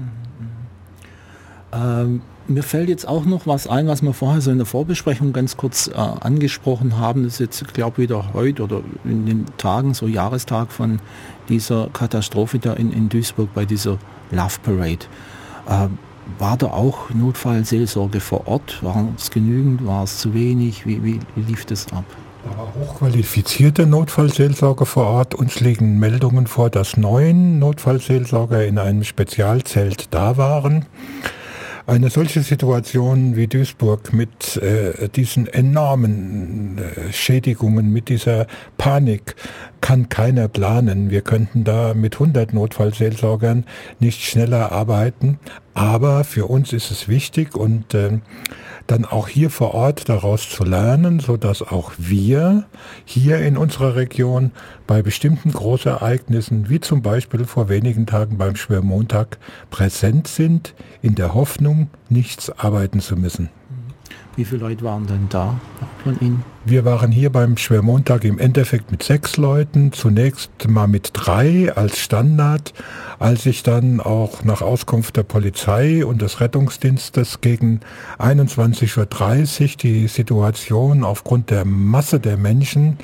Mir fällt jetzt auch noch was ein, was wir vorher so in der Vorbesprechung ganz kurz angesprochen haben. Das ist jetzt, glaube ich, wieder heute oder in den Tagen, so Jahrestag von dieser Katastrophe da in Duisburg bei dieser Love Parade. War da auch Notfallseelsorge vor Ort? War es genügend? War es zu wenig? Wie lief das ab? Da war hochqualifizierte Notfallseelsorge vor Ort. Uns liegen Meldungen vor, dass 9 Notfallseelsorger in einem Spezialzelt da waren. Eine solche Situation wie Duisburg mit diesen enormen Schädigungen, mit dieser Panik, kann keiner planen. Wir könnten da mit 100 Notfallseelsorgern nicht schneller arbeiten. Aber für uns ist es wichtig und dann auch hier vor Ort daraus zu lernen, sodass auch wir hier in unserer Region bei bestimmten Großereignissen, wie zum Beispiel vor wenigen Tagen beim Schwermontag, präsent sind, in der Hoffnung, nichts arbeiten zu müssen. Wie viele Leute waren denn da von Ihnen? Wir waren hier beim Schwermontag im Endeffekt mit 6 Leuten, zunächst mal mit 3 als Standard. Als ich dann auch nach Auskunft der Polizei und des Rettungsdienstes gegen 21:30 Uhr die Situation aufgrund der Masse der Menschen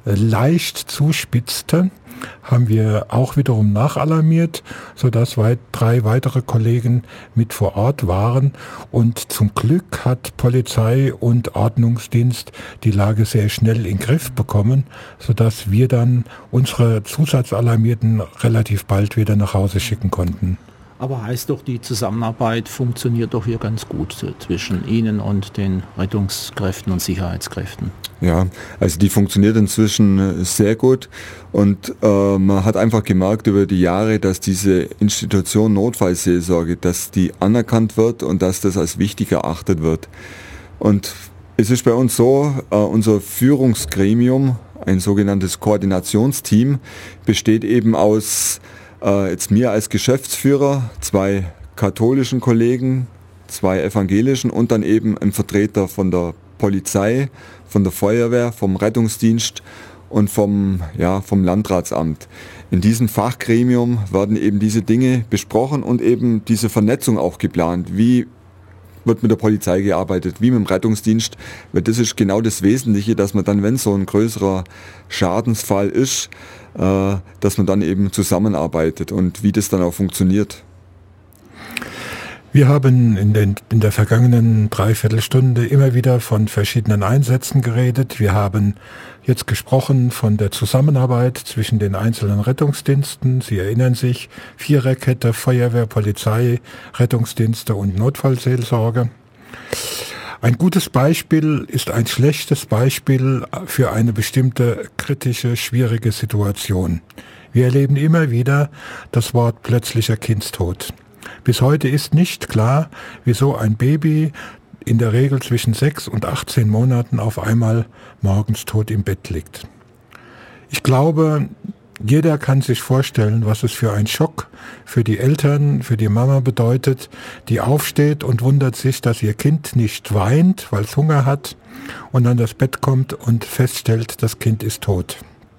leicht zuspitzte, haben wir auch wiederum nachalarmiert, sodass 3 weitere Kollegen mit vor Ort waren. Und zum Glück hat Polizei und Ordnungsdienst die Lage sehr schnell in den Griff bekommen, sodass wir dann unsere Zusatzalarmierten relativ bald wieder nach Hause schicken konnten. Aber heißt doch, die Zusammenarbeit funktioniert doch hier ganz gut zwischen Ihnen und den Rettungskräften und Sicherheitskräften. Ja, also die funktioniert inzwischen sehr gut und man hat einfach gemerkt über die Jahre, dass diese Institution Notfallseelsorge, dass die anerkannt wird und dass das als wichtig erachtet wird. Und es ist bei uns so, unser Führungsgremium, ein sogenanntes Koordinationsteam, besteht eben aus jetzt mir als Geschäftsführer, 2 katholischen Kollegen, 2 evangelischen und dann eben ein Vertreter von der Polizei, von der Feuerwehr, vom Rettungsdienst und vom Landratsamt. In diesem Fachgremium werden eben diese Dinge besprochen und eben diese Vernetzung auch geplant. Wie wird mit der Polizei gearbeitet, wie mit dem Rettungsdienst, weil das ist genau das Wesentliche, dass man dann, wenn so ein größerer Schadensfall ist, dass man dann eben zusammenarbeitet und wie das dann auch funktioniert. Wir haben in der vergangenen Dreiviertelstunde immer wieder von verschiedenen Einsätzen geredet. Wir haben jetzt gesprochen von der Zusammenarbeit zwischen den einzelnen Rettungsdiensten. Sie erinnern sich, Viererkette, Feuerwehr, Polizei, Rettungsdienste und Notfallseelsorge. Ein gutes Beispiel ist ein schlechtes Beispiel für eine bestimmte kritische, schwierige Situation. Wir erleben immer wieder das Wort plötzlicher Kindstod. Bis heute ist nicht klar, wieso ein Baby in der Regel zwischen 6 und 18 Monaten auf einmal morgens tot im Bett liegt. Ich glaube, jeder kann sich vorstellen, was es für ein Schock für die Eltern, für die Mama bedeutet, die aufsteht und wundert sich, dass ihr Kind nicht weint, weil es Hunger hat und an das Bett kommt und feststellt, das Kind ist tot.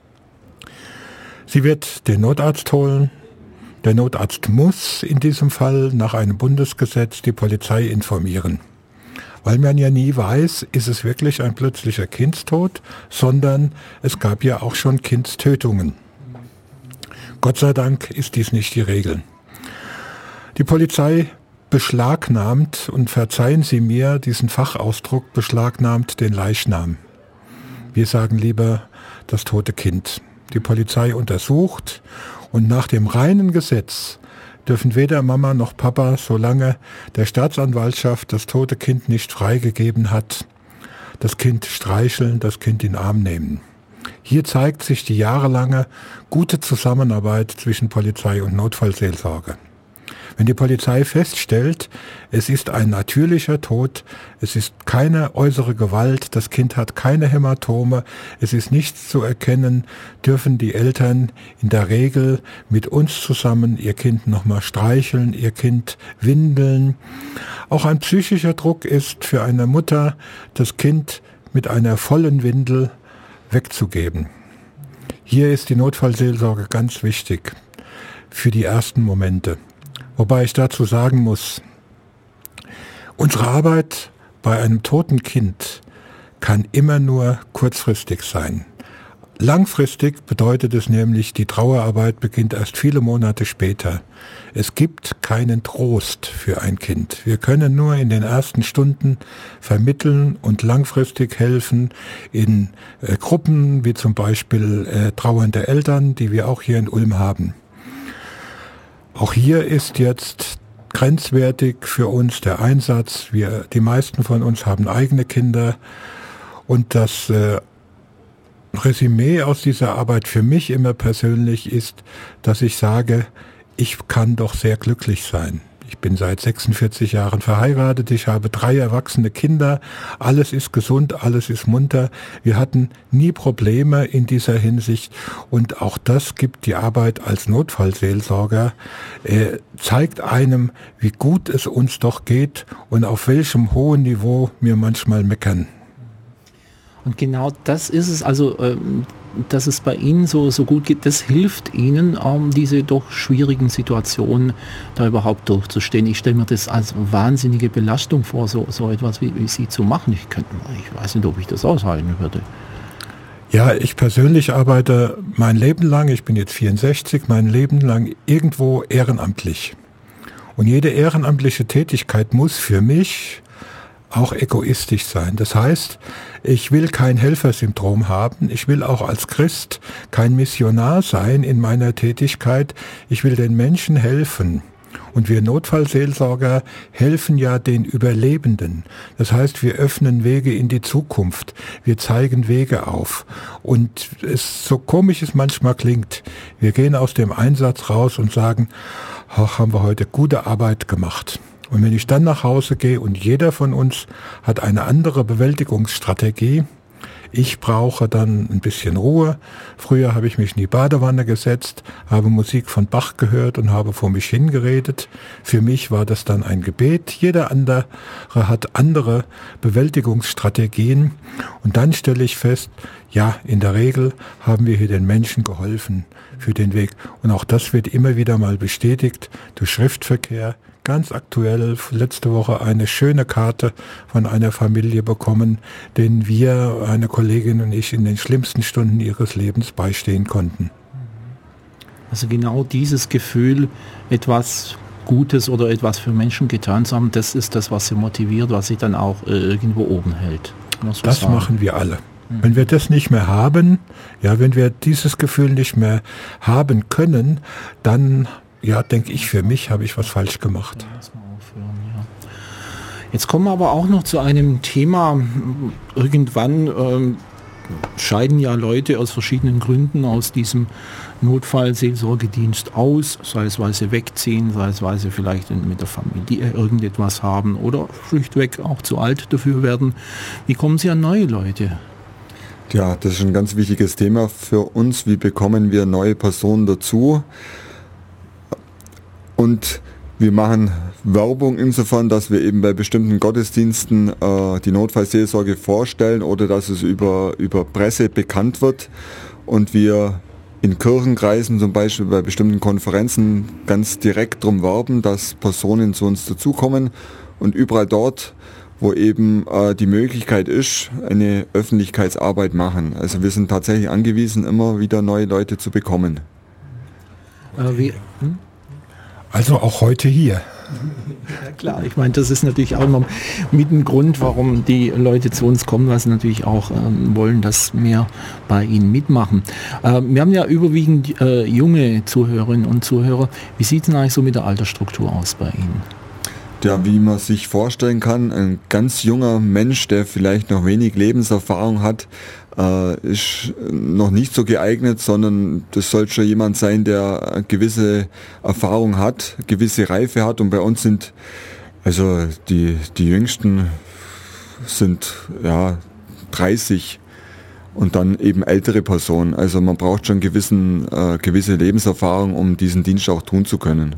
Sie wird den Notarzt holen. Der Notarzt muss in diesem Fall nach einem Bundesgesetz die Polizei informieren. Weil man ja nie weiß, ist es wirklich ein plötzlicher Kindstod, sondern es gab ja auch schon Kindstötungen. Gott sei Dank ist dies nicht die Regel. Die Polizei beschlagnahmt, und verzeihen Sie mir diesen Fachausdruck, beschlagnahmt den Leichnam. Wir sagen lieber das tote Kind. Die Polizei untersucht und nach dem reinen Gesetz dürfen weder Mama noch Papa, solange der Staatsanwaltschaft das tote Kind nicht freigegeben hat, das Kind streicheln, das Kind in den Arm nehmen. Hier zeigt sich die jahrelange gute Zusammenarbeit zwischen Polizei und Notfallseelsorge. Wenn die Polizei feststellt, es ist ein natürlicher Tod, es ist keine äußere Gewalt, das Kind hat keine Hämatome, es ist nichts zu erkennen, dürfen die Eltern in der Regel mit uns zusammen ihr Kind nochmal streicheln, ihr Kind windeln. Auch ein psychischer Druck ist für eine Mutter, das Kind mit einer vollen Windel wegzugeben. Hier ist die Notfallseelsorge ganz wichtig für die ersten Momente. Wobei ich dazu sagen muss, unsere Arbeit bei einem toten Kind kann immer nur kurzfristig sein. Langfristig bedeutet es nämlich, die Trauerarbeit beginnt erst viele Monate später. Es gibt keinen Trost für ein Kind. Wir können nur in den ersten Stunden vermitteln und langfristig helfen in Gruppen, wie zum Beispiel trauernde Eltern, die wir auch hier in Ulm haben. Auch hier ist jetzt grenzwertig für uns der Einsatz. Die meisten von uns haben eigene Kinder und das Resümee aus dieser Arbeit für mich immer persönlich ist, dass ich sage, ich kann doch sehr glücklich sein. Ich bin seit 46 Jahren verheiratet, ich habe 3 erwachsene Kinder, alles ist gesund, alles ist munter. Wir hatten nie Probleme in dieser Hinsicht und auch das gibt die Arbeit als Notfallseelsorger, zeigt einem, wie gut es uns doch geht und auf welchem hohen Niveau wir manchmal meckern. Und genau das ist es, also dass es bei Ihnen so gut geht, das hilft Ihnen, diese doch schwierigen Situationen da überhaupt durchzustehen. Ich stelle mir das als wahnsinnige Belastung vor, so etwas wie Sie zu machen. Ich weiß nicht, ob ich das aushalten würde. Ja, ich persönlich arbeite mein Leben lang, ich bin jetzt 64, mein Leben lang irgendwo ehrenamtlich. Und jede ehrenamtliche Tätigkeit muss für mich auch egoistisch sein. Das heißt, ich will kein Helfersyndrom haben. Ich will auch als Christ kein Missionar sein in meiner Tätigkeit. Ich will den Menschen helfen. Und wir Notfallseelsorger helfen ja den Überlebenden. Das heißt, wir öffnen Wege in die Zukunft. Wir zeigen Wege auf. Und es, so komisch es manchmal klingt, wir gehen aus dem Einsatz raus und sagen, ach, haben wir heute gute Arbeit gemacht. Und wenn ich dann nach Hause gehe und jeder von uns hat eine andere Bewältigungsstrategie, ich brauche dann ein bisschen Ruhe. Früher habe ich mich in die Badewanne gesetzt, habe Musik von Bach gehört und habe vor mich hingeredet. Für mich war das dann ein Gebet. Jeder andere hat andere Bewältigungsstrategien. Und dann stelle ich fest, ja, in der Regel haben wir hier den Menschen geholfen für den Weg. Und auch das wird immer wieder mal bestätigt durch Schriftverkehr. Ganz aktuell, letzte Woche eine schöne Karte von einer Familie bekommen, denen wir, eine Kollegin und ich, in den schlimmsten Stunden ihres Lebens beistehen konnten. Also genau dieses Gefühl, etwas Gutes oder etwas für Menschen getan zu haben, das ist das, was sie motiviert, was sie dann auch irgendwo oben hält. Das machen wir alle. Wenn wir das nicht mehr haben, ja, wenn wir dieses Gefühl nicht mehr haben können, dann, ja, denke ich, für mich habe ich was falsch gemacht. Jetzt kommen wir aber auch noch zu einem Thema. Irgendwann scheiden ja Leute aus verschiedenen Gründen aus diesem Notfallseelsorgedienst aus, sei es, weil sie wegziehen, sei es, weil sie vielleicht mit der Familie irgendetwas haben oder schlichtweg auch zu alt dafür werden. Wie kommen Sie an neue Leute? Ja, das ist ein ganz wichtiges Thema für uns. Wie bekommen wir neue Personen dazu? Und wir machen Werbung insofern, dass wir eben bei bestimmten Gottesdiensten die Notfallseelsorge vorstellen oder dass es über Presse bekannt wird und wir in Kirchenkreisen zum Beispiel bei bestimmten Konferenzen ganz direkt darum werben, dass Personen zu uns dazukommen und überall dort, wo eben die Möglichkeit ist, eine Öffentlichkeitsarbeit machen. Also wir sind tatsächlich angewiesen, immer wieder neue Leute zu bekommen. Also auch heute hier. Ja klar, ich meine, das ist natürlich auch noch mit dem Grund, warum die Leute zu uns kommen, weil sie natürlich auch wollen, dass mehr bei ihnen mitmachen. Wir haben ja überwiegend junge Zuhörerinnen und Zuhörer. Wie sieht es denn eigentlich so mit der Altersstruktur aus bei Ihnen? Ja, wie man sich vorstellen kann, ein ganz junger Mensch, der vielleicht noch wenig Lebenserfahrung hat, ist noch nicht so geeignet, sondern das soll schon jemand sein, der eine gewisse Erfahrung hat, gewisse Reife hat. Und bei uns sind, also die Jüngsten sind ja 30 und dann eben ältere Personen. Also man braucht schon gewisse Lebenserfahrung, um diesen Dienst auch tun zu können.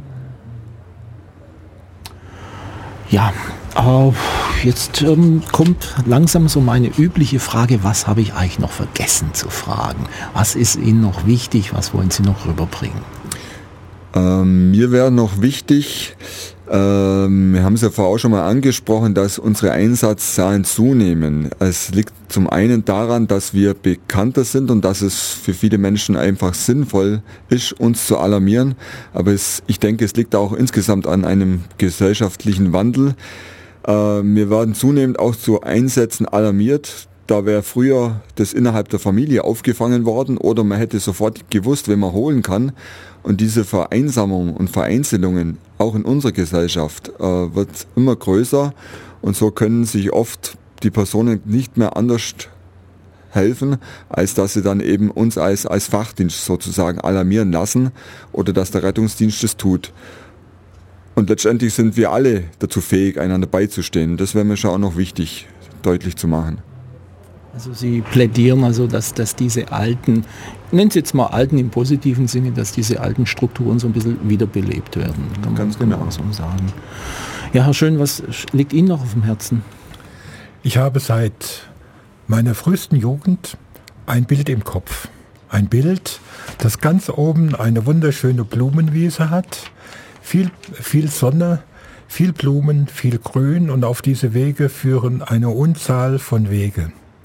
Ja, jetzt kommt langsam so meine übliche Frage, was habe ich eigentlich noch vergessen zu fragen? Was ist Ihnen noch wichtig, was wollen Sie noch rüberbringen? Mir wäre noch wichtig, wir haben es ja vorher auch schon mal angesprochen, dass unsere Einsatzzahlen zunehmen. Es liegt zum einen daran, dass wir bekannter sind und dass es für viele Menschen einfach sinnvoll ist, uns zu alarmieren. Aber ich denke, es liegt auch insgesamt an einem gesellschaftlichen Wandel. Wir werden zunehmend auch zu Einsätzen alarmiert. Da wäre früher das innerhalb der Familie aufgefangen worden oder man hätte sofort gewusst, wen man holen kann. Und diese Vereinsamung und Vereinzelungen, auch in unserer Gesellschaft, wird immer größer. Und so können sich oft die Personen nicht mehr anders helfen, als dass sie dann eben uns als Fachdienst sozusagen alarmieren lassen oder dass der Rettungsdienst es tut. Und letztendlich sind wir alle dazu fähig, einander beizustehen. Das wäre mir schon auch noch wichtig, deutlich zu machen. Also Sie plädieren also, dass diese alten, nennen Sie jetzt mal alten im positiven Sinne, dass diese alten Strukturen so ein bisschen wiederbelebt werden. Kann ganz man genau so sagen. Ja, Herr Schön, was liegt Ihnen noch auf dem Herzen? Ich habe seit meiner frühesten Jugend ein Bild im Kopf. Ein Bild, das ganz oben eine wunderschöne Blumenwiese hat, viel Sonne, viel Blumen, viel Grün und auf diese Wege führen eine Unzahl von Wege.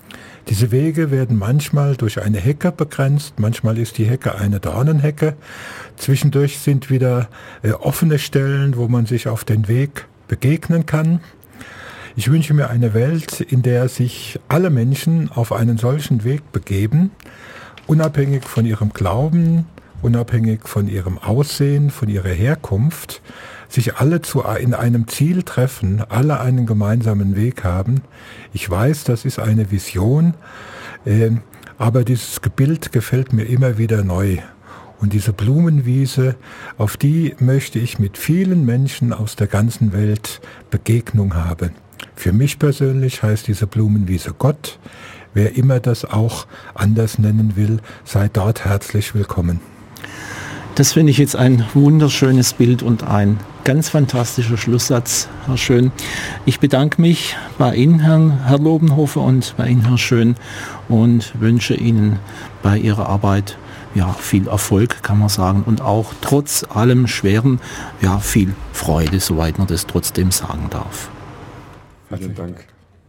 Diese Wege werden manchmal durch eine Hecke begrenzt, manchmal ist die Hecke eine Dornenhecke. Zwischendurch sind wieder offene Stellen, wo man sich auf den Weg begegnen kann. Ich wünsche mir eine Welt, in der sich alle Menschen auf einen solchen Weg begeben, unabhängig von ihrem Glauben, unabhängig von ihrem Aussehen, von ihrer Herkunft, sich alle in einem Ziel treffen, alle einen gemeinsamen Weg haben. Ich weiß, das ist eine Vision, aber dieses Bild gefällt mir immer wieder neu. Und diese Blumenwiese, auf die möchte ich mit vielen Menschen aus der ganzen Welt Begegnung haben. Für mich persönlich heißt diese Blumenwiese Gott. Wer immer das auch anders nennen will, sei dort herzlich willkommen. Das finde ich jetzt ein wunderschönes Bild und ein ganz fantastischer Schlusssatz, Herr Schön. Ich bedanke mich bei Ihnen, Herr Lobenhofer, und bei Ihnen, Herr Schön, und wünsche Ihnen bei Ihrer Arbeit viel Erfolg, kann man sagen, und auch trotz allem Schweren viel Freude, soweit man das trotzdem sagen darf. Vielen Dank.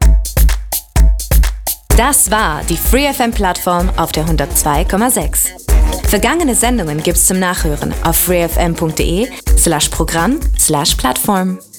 Das war die FreeFM-Plattform auf der 102,6. Vergangene Sendungen gibt's zum Nachhören auf freefm.de/Programm/Plattform.